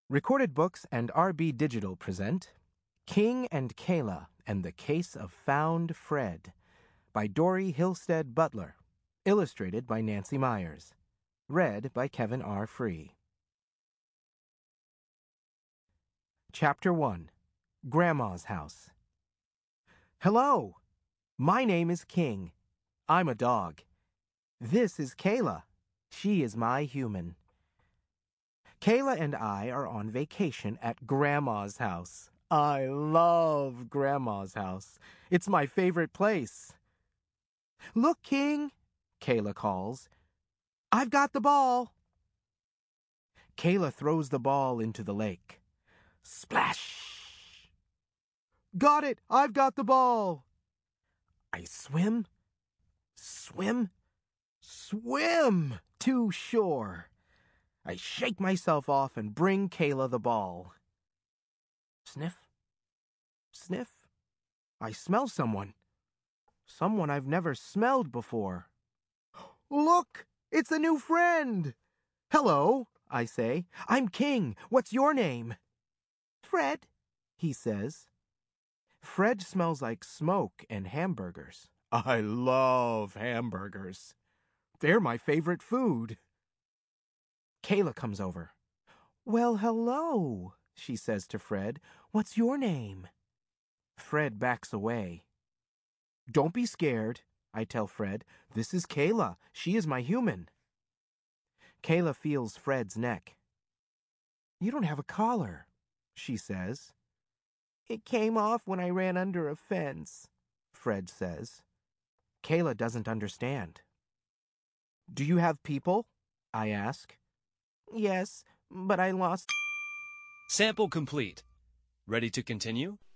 Recorded Books and RB Digital present King and Kayla and the Case of Found Fred by Dory Hillstead Butler, illustrated by Nancy Myers, read by Kevin R. Free. Chapter 1. Grandma's House. Hello! My name is King. I'm a dog. This is Kayla. She is my human. Kayla and I are on vacation at Grandma's house. I love Grandma's house. It's my favorite place. Look, King, Kayla calls. I've got the ball. Kayla throws the ball into the lake. Splash! Got it! I've got the ball! I swim, swim, swim to shore. I shake myself off and bring Kayla the ball. Sniff, sniff. I smell someone. Someone I've never smelled before. Look! It's a new friend! Hello, I say. I'm King. What's your name? Fred, he says. Fred smells like smoke and hamburgers. I love hamburgers. They're my favorite food. Kayla comes over. Well, hello, she says to Fred. What's your name? Fred backs away. Don't be scared, I tell Fred. This is Kayla. She is my human. Kayla feels Fred's neck. You don't have a collar, she says. It came off when I ran under a fence, Fred says. Kayla doesn't understand. Do you have people? I ask. Yes, but I lost. Sample complete. Ready to continue?